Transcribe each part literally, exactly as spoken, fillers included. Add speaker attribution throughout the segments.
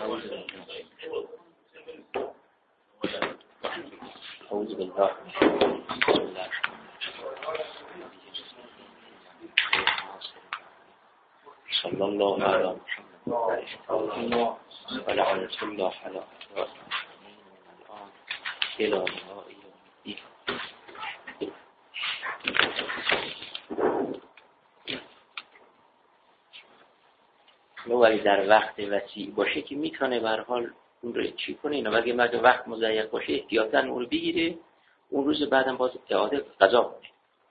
Speaker 1: أعوذ بالله صلی الله علی محمد و لعنت الله علی الان الى نو ولی در وقت وسیع باشه که میتونه به هر حال اون رو چی کنه. اینا اگه مگه وقت مضیق باشه احتیاطاً اون رو بگیره، اون روز بعدم باز اعاده قضا کنه.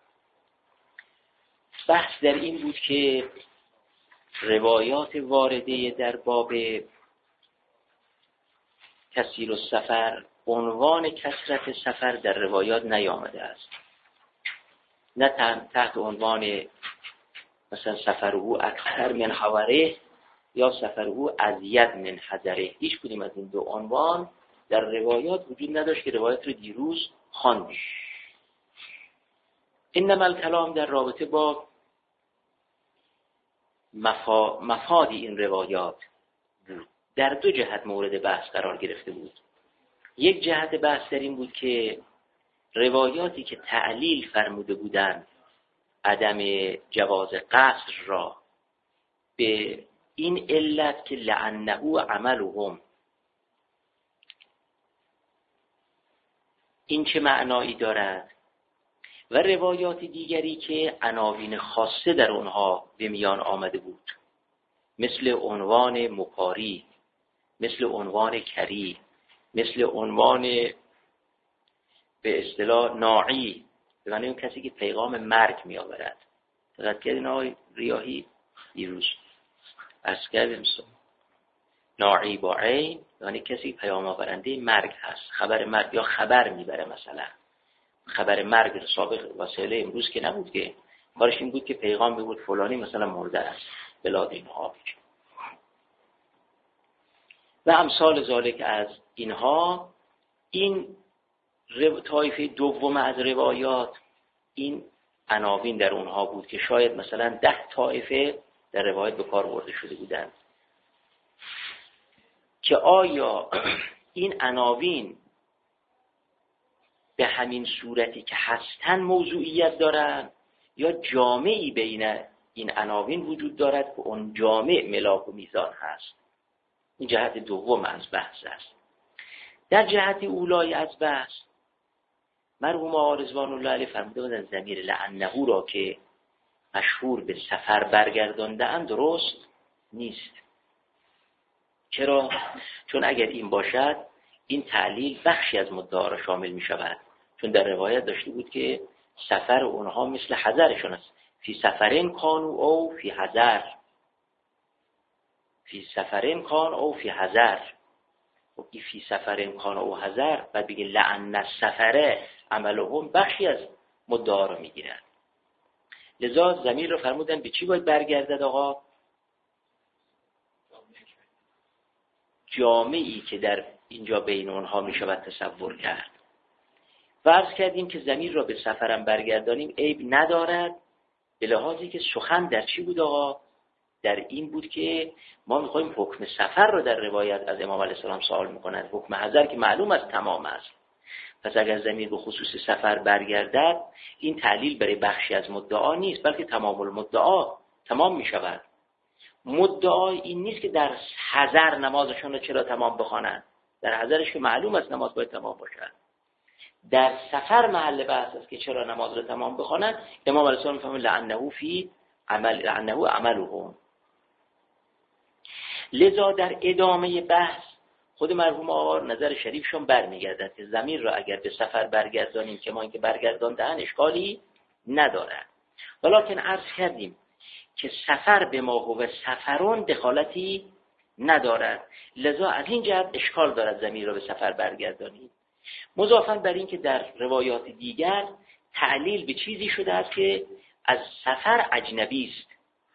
Speaker 1: بحث در این بود که روایات وارده در باب کثیر السفر، عنوان کثرت سفر در روایات نیامده است، نه تحت عنوان مثلا سفر او اکثر من حواره یا سفر او ازید من حذره. هیچ کدوم از این دو عنوان در روایات وجود نداشت که روایت رو دیروز خواندیم. انما الکلام در رابطه با مفا... مفاد این روایات بود. در دو جهت مورد بحث قرار گرفته بود. یک جهت بحث در این بود که روایاتی که تعلیل فرموده بودند عدم جواز قصر را به این علت که لعنه عملهم، این چه معنایی دارد، و روایات دیگری که عناوین خاصه در اونها به میان آمده بود، مثل عنوان مکاری، مثل عنوان کری، مثل عنوان به اصطلاح ناعی، به معنی اون کسی که پیغام مرگ می آورد. فقط کردین آقای ریاحی دیروز از کردیم ناعی با عین، یعنی کسی پیام آورنده مرگ هست، خبر مرگ یا خبر میبره. مثلا خبر مرگ سابق وسیله امروز که نبود، که کارش این بود که پیغام ببود فلانی مثلا مرده است بلاد اینها و امثال ذالک از اینها. این رو... طایفه دوم از روایات این عناوین در اونها بود که شاید مثلا ده طایفه در روایت به کار برده شده بودند، که آیا این عناوین به همین صورتی که هستن موضوعیت دارن یا جامعی بین این عناوین وجود دارد که اون جامع ملاک و میزان هست. این جهت دوم از بحث است. در جهت اولای از بحث مرحوم آقا رضوان الله علیه فرموده بودند ضمیر لعنه را که مشهور به سفر برگردانده‌اند درست نیست. چرا؟ چون اگر این باشد این تعلیل بخشی از مدعا را شامل می شود، چون در روایت داشته بود که سفر اونها مثل حضرشون است. فی سفرین کانو او فی حضر، فی سفرین کان او فی حضر. و این فی سفرین کان او حضر بعد بگه لعن السفره عملهم، بخشی از مدعا را می گیرن. لذا ضمیر رو فرمودن به چی باید برگردد آقا؟ جامعی که در اینجا بین اونها می شود تصور کرد. فرض کردیم که ضمیر را به سفرم برگردانیم عیب ندارد، به لحاظی که سخن در چی بود آقا؟ در این بود که ما میخوایم حکم سفر را در روایت از امام علیه السلام سوال میکنند. حکم حضر که معلوم است تمام است. پس اگر ضمیر به خصوص سفر برگردد این تعلیل برای بخشی از مدعا نیست، بلکه تمام المدعا تمام میشود. مدعا این نیست که در حضر نمازشون رو چرا تمام بخوانند، در حضرش که معلوم است نماز باید تمام باشد. در سفر محل بحث است که چرا نماز رو تمام بخوانند. امام علیه السلام میفهمه لعنه فی عمل لعنه عملهم. لذا در ادامه بحث خود مرحوم آقا نظر شریفشون برمیگردد که ضمیر را اگر به سفر برگردانیم که ما اینکه برگرداندن اشکالی ندارد، ولکن عرض کردیم که سفر به ما هو سفرون دخالتی ندارد. لذا از این جهت اشکال دارد ضمیر را به سفر برگردانیم. مضافاً بر این که در روایات دیگر تعلیل به چیزی شده است که از سفر اجنبی است.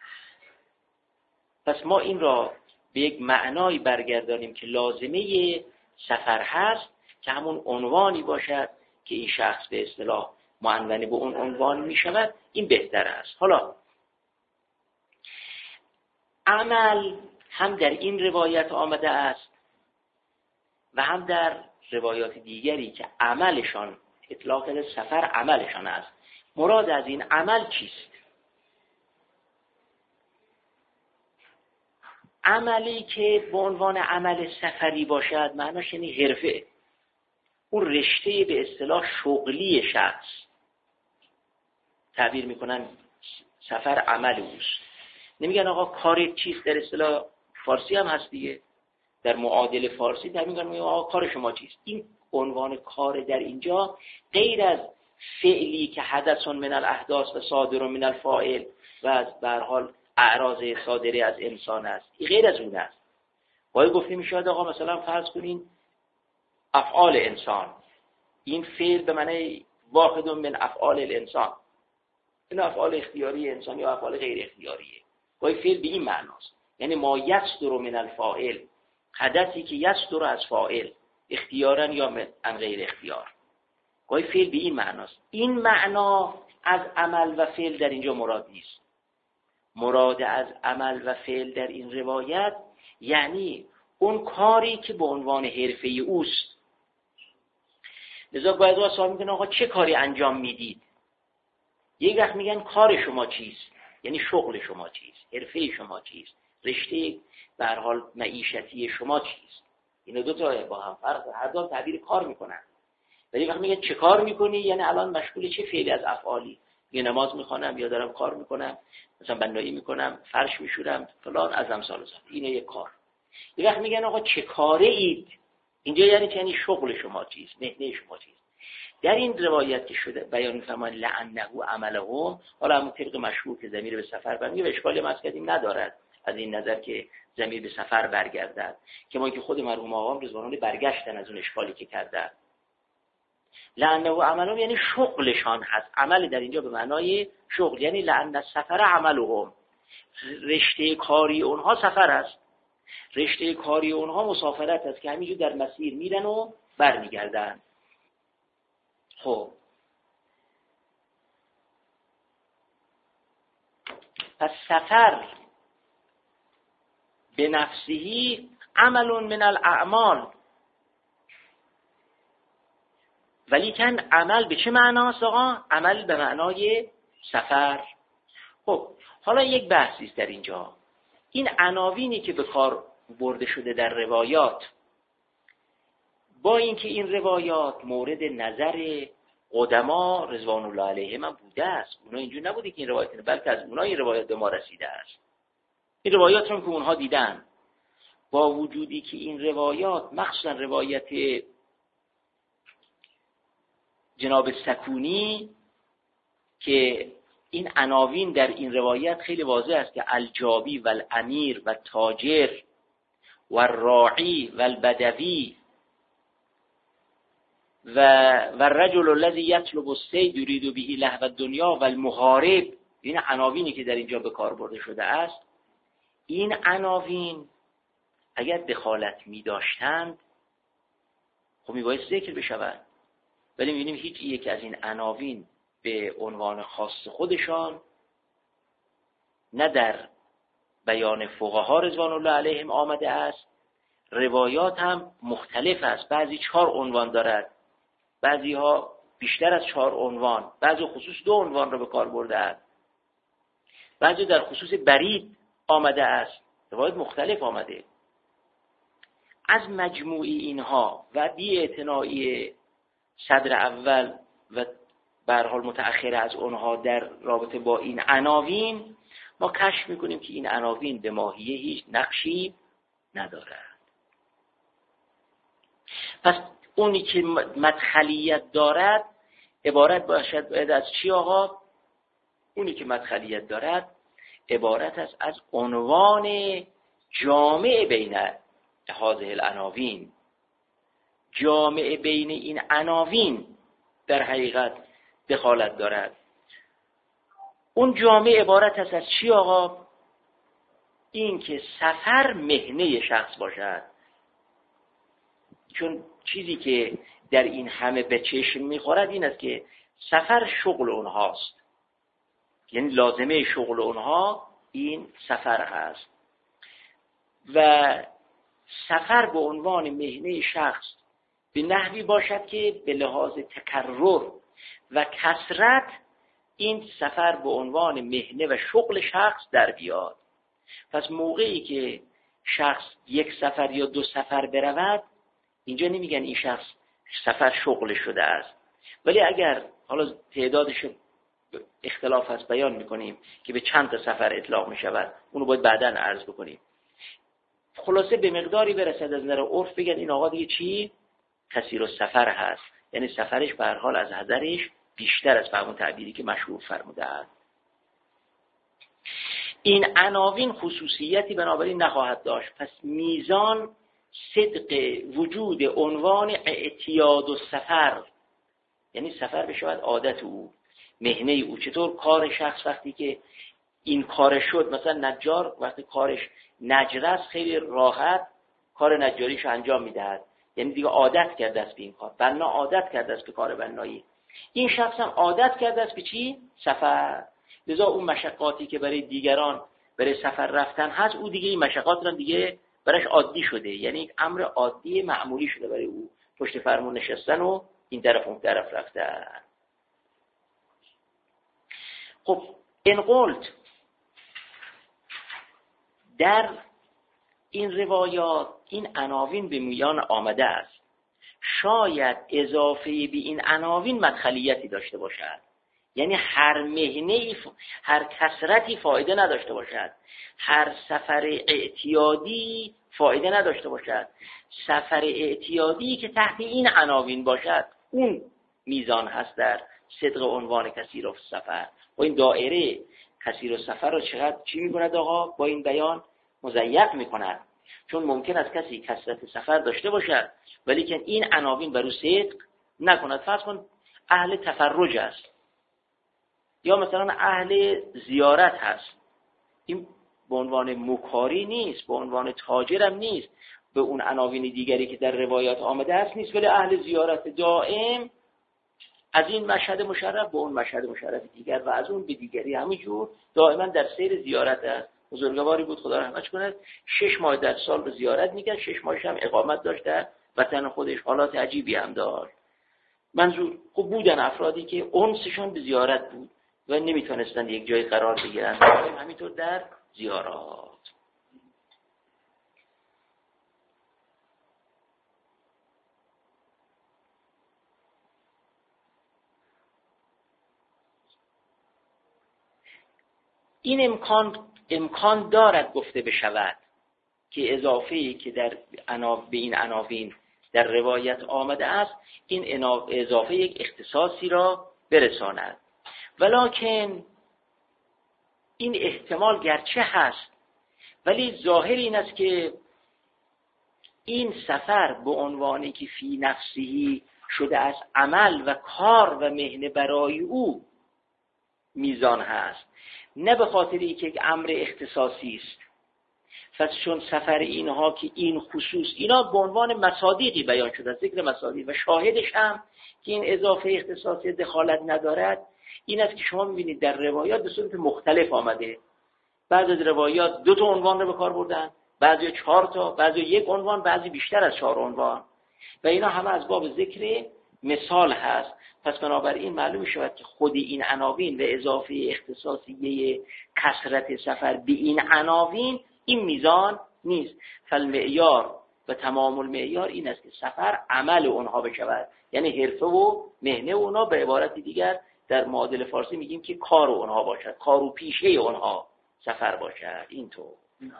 Speaker 1: پس ما این را به یک معنایی برگردانیم که لازمه سفر هست، که همون عنوانی باشد که این شخص به اصطلاح معنونی به اون عنوان می شود، این بهتر است. حالا عمل هم در این روایت آمده است و هم در روایات دیگری که عملشان اطلاق سفر عملشان است. مراد از این عمل چیست؟ عملی که به عنوان عمل سفری باشد معناش یعنی حرفه، اون رشته به اصطلاح شغلی شخص تعبیر میکنن سفر عمل اوست. نمیگن آقا کار چیست، در اصطلاح فارسی هم هست دیگه، در معادل فارسی تعبیر میکنن آقا کار شما چیست. این عنوان کار در اینجا غیر از فعلی که حدث من الاحداث و صادر من الفاعل و از به هر حال اعراض صادره از انسان است، این غیر از اون است. باید گفته میشود آقا مثلا فرض کنین افعال انسان، این فعل به معنی واحد من افعال الانسان، این افعال اختیاری انسان یا افعال غیر اختیاریه. باید فعل به این معناست، یعنی ما یصدر من الفاعل، حدثی که یصدر از فاعل اختیارا یا من غیر اختیار. باید فعل به این معناست. این معنا از عمل و فعل در اینجا مراد نیست. مراد از عمل و فعل در این روایت یعنی اون کاری که به عنوان حرفه اوست. لذا باید رو سوال میکنه آقا چه کاری انجام میدید؟ یک وقت میگن کار شما چیست، یعنی شغل شما چیست، حرفه شما چیست، رشته به هر حال معیشتی شما چیست. اینا دو تا با هم فرق، هر دو تعبیر کار میکنن. ولی وقتی میگن چه کار میکنی یعنی الان مشغول چه فعلی از افعالی، یه نماز میخوانم یا دارم کار میکنم، مثلا بنایی میکنم، فرش میشورم، فلان از امثال زاد. اینه یک کار. یه وقت میگن آقا چه کاره اید، اینجا یعنی چه، یعنی شغل شما چیست، مهنه شما چیست. در این روایت که شده بیان می‌فرمایند لعنه عملهم، حالا هم طبق مشهور که ضمیر به سفر برمیگه و اشکالی ما کردیم ندارد از این نظر که ضمیر به سفر برگردد، که ما که خود مرحوم آقام رضوان الله برگشتن از اون اشکالی که کردن. لعنه عملهم یعنی شغلشان هست. عمل در اینجا به معنای شغل، یعنی لعنه سفر عملهم، رشته کاری اونها سفر است، رشته کاری اونها مسافرت است که همینجور در مسیر میرن و برمیگردن. خب پس سفر به نفسهی عمل من الاعمال، ولیکن عمل به چه معناست آقا؟ عمل به معنای سفر. خب حالا یک بحثی است در اینجا. این عناوینی که به کار برده شده در روایات، با اینکه این روایات مورد نظر قدما رضوان الله علیهم هم بوده است، اونا اینجور نبوده که این روایات نه، بلکه از اونها این روایات به ما رسیده است. این روایات رو که اونها دیدن، با وجودی که این روایات مخصوصا روایت جناب سکونی که این عناوین در این روایت خیلی واضح است که الجابی و الامیر و تاجر و الراعی و البدوی و و الرجل الذي يطلب الصيد يريد به لهو الدنيا و المحارب، این عناوینی که در اینجا به کار برده شده است، این عناوین اگر دخالت می داشتند خب می باید ذکر بشوند، ولی می بینیم هیچ یک از این عناوین به عنوان خاص خودشان نه در بیان فقها رضوان الله علیهم آمده است. روایات هم مختلف است، بعضی چهار عنوان دارد، بعضی ها بیشتر از چهار عنوان، بعضی خصوص دو عنوان را به کار برده است، بعضی در خصوص برید آمده است، روایت مختلف آمده. از مجموعی اینها و بی اعتنایی صدر اول و به هر حال متأخر از اونها در رابطه با این عناوین، ما کشف میکنیم که این عناوین به ماهیه هیچ نقشی ندارد. پس اونی که مدخلیت دارد عبارت باشد باید از چی آقا؟ اونی که مدخلیت دارد عبارت است از عنوان جامع بین هذه العناوین. جامع بین این عناوین در حقیقت دخالت دارد. اون جامع عبارت است از چی آقا؟ این که سفر مهنه شخص باشد، چون چیزی که در این همه به چشم میخورد این است که سفر شغل اونهاست، یعنی لازمه شغل اونها این سفر هست. و سفر به عنوان مهنه شخص به نحوی باشد که به لحاظ تکرر و کثرت این سفر به عنوان مهنه و شغل شخص در بیاد. پس موقعی که شخص یک سفر یا دو سفر برود، اینجا نمیگن این شخص سفر شغل شده است، ولی اگر حالا تعدادش اختلاف هست بیان میکنیم که به چند تا سفر اطلاق میشود، اونو باید بعداً عرض بکنیم. خلاصه به مقداری برسد از نظر عرف بگن این آقا دیگه چی؟ کثیر السفر هست، یعنی سفرش به هر حال از حضرش بیشتر از همون تعبیری که مشهور فرموده است. این عناوین خصوصیتی بنابراین نخواهد داشت. پس میزان صدق وجود عنوان اعتیاد السفر، یعنی سفر بشود عادت او، مهنه او. چطور کار شخص وقتی که این کار شد، مثلا نجار وقتی کارش نجره است خیلی راحت کار نجاریش انجام میدهد، یعنی دیگه عادت کرده است به این کار. بنا عادت کرده است به کار بنایی. این شخص هم عادت کرده است به چی؟ سفر. لذا اون مشقاتی که برای دیگران برای سفر رفتن هست، او دیگه این مشقات رو دیگه براش عادی شده، یعنی یک امر عادی معمولی شده برای او، پشت فرمون نشستن و این طرف اون طرف رفتن. خب این قلت در این روایات این عناوین به میان آمده است، شاید اضافه به این عناوین مدخلیتی داشته باشد، یعنی هر مهنه هر کثرتی فایده نداشته باشد، هر سفر اعتیادی فایده نداشته باشد. سفر اعتیادی که تحت این عناوین باشد اون میزان هست در صدق عنوان کثیر السفر. و این دایره کثیر السفر رو چقدر چی می‌کند آقا؟ با این بیان مضیق می‌کند، چون ممکن است کسی کثرت سفر داشته باشد ولی که این عناوین بر او صدق نکند. فرض کن اهل تفرج است یا مثلا اهل زیارت هست، این به عنوان مکاری نیست، به عنوان تاجرم نیست، به اون عناوین دیگری که در روایات آمده است نیست، ولی اهل زیارت دائم از این مشهد مشرف به اون مشهد مشرف دیگر و از اون به دیگری، همینجور دائما در سیر زیارت است. بزرگواری بود خدا رحمتش کنه، شش ماه در سال به زیارت میکرد، شش ماهش هم اقامت داشت در وطن خودش، حالات عجیبی هم داشت. منظور خب بودن افرادی که انسشون به زیارت بود و نمیتونستن یک جای قرار بگیرن، همینطور در زیارات. این امکان امکان دارد گفته بشود که اضافه‌ای که در عناوین به این عناوین در روایت آمده است، این اضافه یک اختصاصی را برساند. ولکن این احتمال گرچه هست، ولی ظاهر این است که این سفر به عنوانی که فی نفسهی شده از عمل و کار و مهنه برای او میزان هست، نه به خاطری که یک امر اختصاصی است. پس چون سفر اینها که این خصوص اینا به عنوان مصادیقی بیان شده، ذکر مصادیق و شاهدش هم که این اضافه اختصاصی دخالت ندارد این است که شما می‌بینید در روایات به صورت مختلف آمده. بعضی از روایات دو تا عنوان رو به کار بردن، بعضی چهار تا، بعضی یک عنوان، بعضی بیشتر از چهار عنوان، و اینا همه از باب ذکر مثال هست. پس بنابراین معلوم شود که خود این عناوین و اضافه اختصاصیه کثرت سفر به این عناوین این میزان نیست. فالمعیار و تمام المعیار این است که سفر عمل اونها بشود، یعنی حرفه و مهنه اونها، به عبارت دیگر در معادل فارسی میگیم که کار اونها باشد، کار و پیشه اونها سفر باشد. اینطور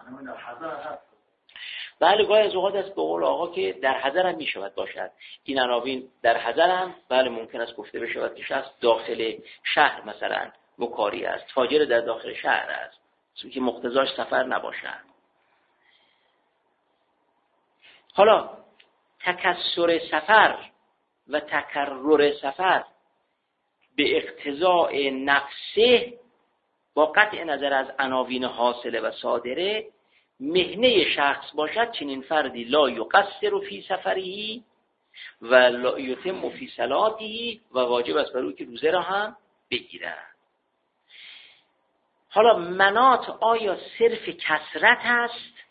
Speaker 1: بله گاهی از اوقات است به قول آقا که در حضر هم میشود باشد. این عناوین در حضر هم بله ممکن است گفته بشود که شخص داخل شهر مثلا مکاری است، تاجر در داخل شهر است که مقتضاش سفر نباشد. حالا تکثر سفر و تکرر سفر به اقتضاء نفسه با قطع نظر از عناوین حاصله و صادره مهنه شخص باشد، چنین فردی لا یقصر فی سفری و لا یتم فی صلاتی و واجب است بر او که روزه را هم بگیرد. حالا منات آیا صرف کثرت است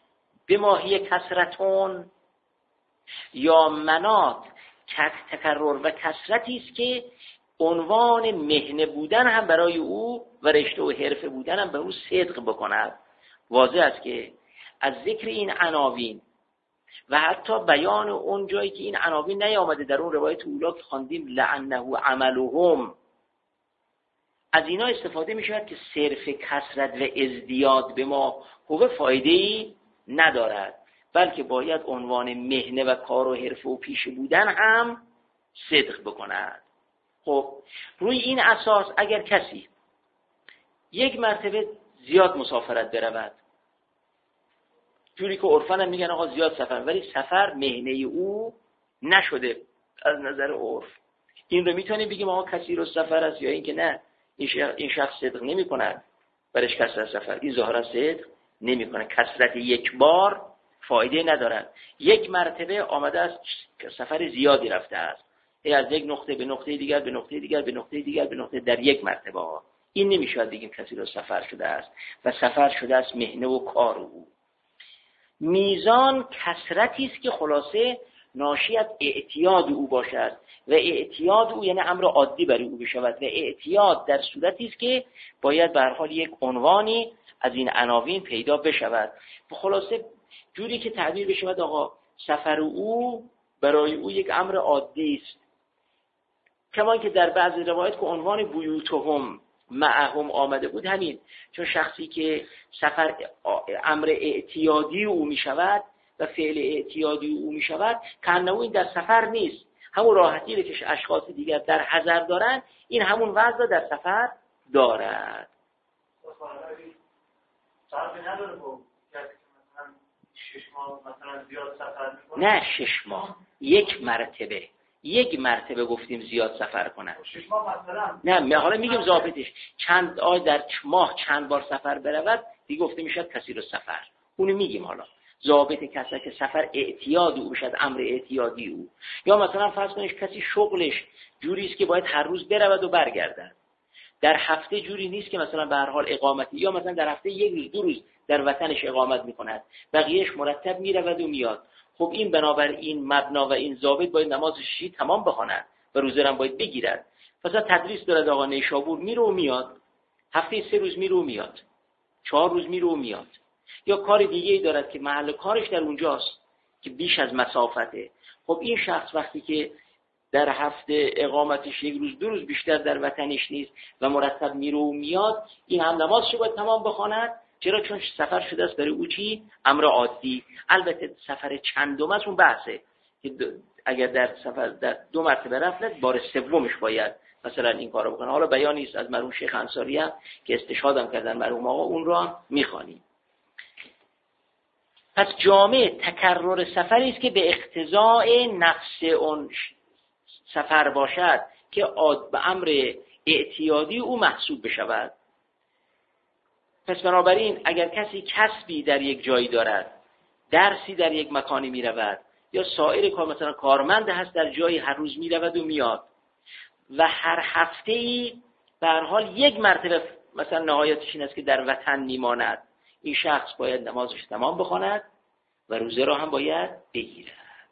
Speaker 1: به ماهی کسرتون، یا منات تکرر و کسرتی است که عنوان مهنه بودن هم برای او و رشته و حرفه بودن هم به او صدق بکند. واضح است که از ذکر این عناوین و حتی بیان اون جایی که این عناوین نیامده در اون روایت اولا که خواندیم لعنه عملهم، از اینا استفاده می شود که صرف کسرت و ازدیاد به ما هو فایده‌ای ندارد، بلکه باید عنوان مهنه و کار و حرفه و پیشه بودن هم صدق بکند. خب روی این اساس اگر کسی یک مرتبه زیاد مسافرت برود، جوری که عرفاً هم میگن آقا زیاد سفر، ولی سفر مهنه او نشده از نظر عرف، این رو میتونیم بگیم آقا کسی رو سفر است، یا اینکه نه این شخص صدق نمی کند برش کسرت سفر، این ظاهرا صدق نمی کند. کسرت یک بار فایده ندارد. یک مرتبه آمده است سفر زیادی رفته است، ای از یک نقطه به نقطه دیگر به نقطه دیگر به نقطه دیگر به نقطه در یک مرتبه ها. این نمیشود بگیم کسی رو سفر شده است و سفر شده است مهنه و کار او. میزان کسرتی است که خلاصه ناشی از اعتیاد او باشد و اعتیاد او یعنی امر عادی برای او بشود و اعتیاد در صورتی است که باید به هر حال یک عنوانی از این عناوین پیدا بشود. خلاصه جوری که تعبیر بشود آقا سفر او برای او یک امر عادی است، کما که در بعضی روایت که عنوان بیوتهم معهم آمده بود همین، چون شخصی که سفر امر اعتیادی او می شود و فعل اعتیادی او می شود کنه این در سفر نیست، همون راحتی رو که اشخاص دیگر در حضر دارن این همون وضع در سفر دارد.
Speaker 2: شش ماه مثلا زیاد سفر میکنه؟
Speaker 1: نه شش ماه، یک مرتبه یک مرتبه گفتیم زیاد سفر کنن.
Speaker 2: شش ماه مثلا
Speaker 1: نه حالا میگیم ضابطش چند آی در ماه چند بار سفر برود دیگه گفته میشد کسی رو سفر، اونو میگیم. حالا ضابط کسی که سفر اعتیاد او بشد، امر اعتیادی او، یا مثلا فرض کنید کسی شغلش جوری است که باید هر روز برود و برگردد، در هفته جوری نیست که مثلا به هر حال اقامتی، یا مثلا در هفته یک روز دو روز در وطنش اقامت میکند، بقیهش مرتب میرود و میاد. خب این بنابراین مبنا و این ضابط باید نماز شیعی تمام بخواند و روزه هم باید بگیرد. مثلا تدریس دارد آقا نیشابور میره و میاد، هفته سه روز میره و میاد، چهار روز میره و میاد، یا کار دیگه‌ای دارد که محل کارش در اونجاست که بیش از مسافته. خب این شخص وقتی که در هفته اقامتش یک روز دو روز بیشتر در وطنش نیست و مرتب میره و میاد، این هم نمازش باید تمام بخواند. چرا؟ چون سفر شده است برای او چی؟ امر عادی. البته سفر چندم است اون بحثه که اگر در سفر در دو مرتبه رفت بار سومش باید مثلا این کارو بکنه. حالا بیانی است از مرحوم شیخ انصاری هم که استشهادم کردن مرحوم آقا، اون رو هم میخوانیم. پس جامع تکرر سفری است که به اقتضاء نفس اون سفر باشد که به امر اعتیادی او محسوب بشود. پس بنابراین اگر کسی کسبی در یک جایی دارد، درسی در یک مکانی می رود، یا سایر کار مثلا کارمند هست در جایی هر روز می رود و میاد و هر هفته ای به هر حال یک مرتبه مثلا نهایتش این است که در وطن میماند، این شخص باید نمازش تمام بخواند و روزه را هم باید بگیرد.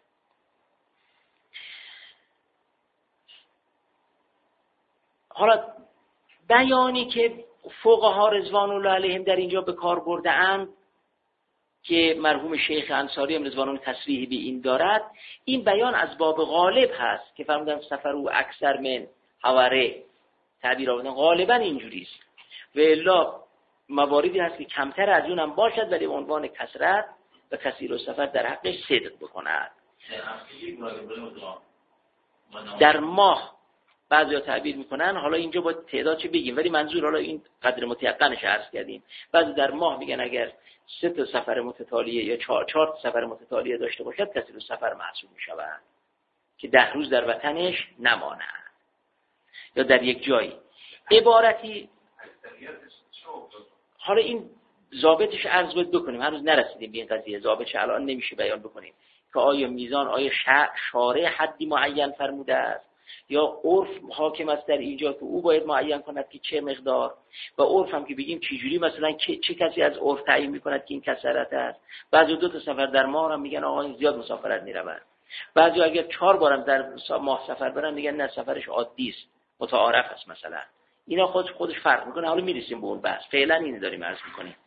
Speaker 1: حالا بیانی که فقها رضوان الله علیهم در اینجا به کار برده اند که مرحوم شیخ انصاری هم رضوان الله تصریح به این دارد، این بیان از باب غالب هست که فرمودن سفر او اکثر من حواره تعبیر آوردن، غالبا اینجوری است و الا مواردی هست که کمتر از اون هم باشد ولی عنوان کثرت و کثیر و سفر در حقش صدق بکند. در ماه بعضیا تعبیر میکنن، حالا اینجا با تعداد چه بگیم، ولی منظور حالا این قدر متیقنش عرض کردیم. بعضی در ماه میگن اگر سه تا سفر متتالیه یا چهار چهار تا سفر متتالیه داشته باشد کثیر سفر محسوب میشود که ده روز در وطنش نماند یا در یک جایی. عبارتی حالا این ضابطش عرض باید بکنیم، هنوز نرسیدیم به این قضیه، ضابطش الان نمیشه بیان بکنیم که آیا میزان، آیا شارع حدی معین فرموده است یا عرف حاکم است در اینجا که او باید معین کند که چه مقدار، و عرف هم که بگیم چجوری مثلا چه, چه کسی از عرف تعیین میکند که این کثرت است. بعضی دو تا سفر در ماه هم میگن آقا این زیاد مسافرت میرود، بعضی اگر چهار بارم در ماه سفر برن میگن نه سفرش عادی است متعارف است مثلا. اینا خودش خودش فرق میکنه. حالا میرسیم به اون بحث، فعلا اینو داریم عرض میکنیم.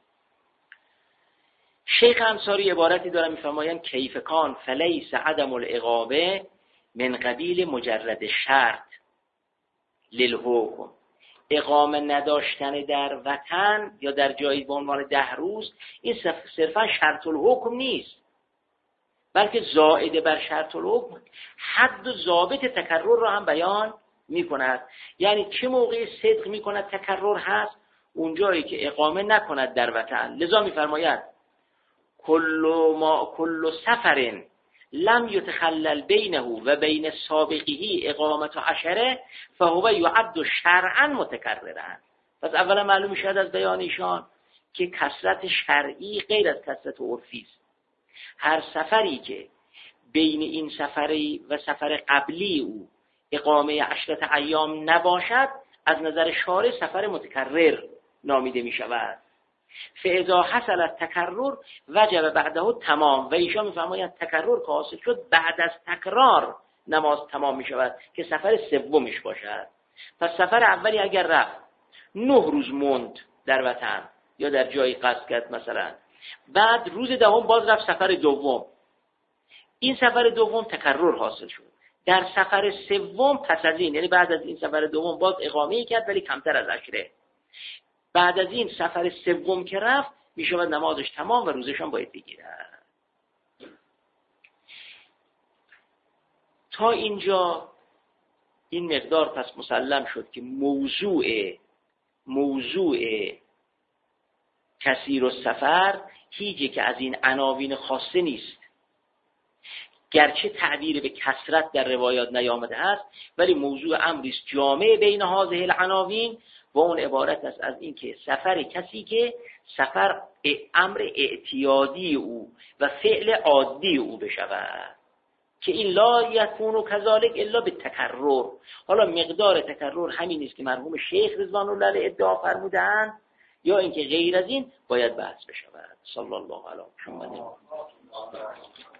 Speaker 1: شیخ انصاری عبارتی دارن میفرمایند کیف کان فلیس عدم الاقامه من قبیل مجرد شرط للحکم. اقامه نداشتن در وطن یا در جایی به عنوان ده روز این صرفا شرط الحکم نیست، بلکه زائد بر شرط الحکم حد و ضابط تکرر را هم بیان میکند. یعنی چه موقع صدق میکند تکرر هست؟ اونجایی که اقامه نکند در وطن. لذا میفرماید کل ما کل سفر لم یتخلل بینه و بین سابقه اقامت عشره فهو یعد شرعا متکررا. پس اولا معلوم شد از بیان ایشان که کثرت شرعی غیر از کثرت عرفی است. هر سفری که بین این سفری و سفر قبلی او اقامه عشرت ایام نباشد از نظر شارع سفر متکرر نامیده می شود. فاذا حصل التکرر وجب بعده تمام. و ایشان میفرمایند تکرر که حاصل شد بعد از تکرار نماز تمام می شود که سفر سومش باشد. پس سفر اولی اگر رفت نه روز موند در وطن یا در جایی قصد کرد مثلا، بعد روز دهم باز رفت سفر دوم، این سفر دوم تکرر حاصل شد. در سفر سوم پس از این، یعنی بعد از این سفر دوم باز اقامه کرد ولی کمتر از عشره، بعد از این سفر سوم که رفت میشود نمازش تمام و روزش هم باید بگیرد. تا اینجا این مقدار پس مسلم شد که موضوع موضوع کثیر السفر هیچی که از این عناوین خاصه نیست، گرچه تعبیر به کثرت در روایات نیامده است، ولی موضوع امری است جامع بین هذه العناوین و اون عبارت است از این که سفر کسی که سفر امر اعتیادی او و فعل عادی او بشود که این لا یکون کذالک الا بالتکرر. حالا مقدار تکرر همین است که مرحوم شیخ رضوان الله علیه ادعا فرمودند یا اینکه غیر از این باید بحث بشود. صلی الله علی محمد.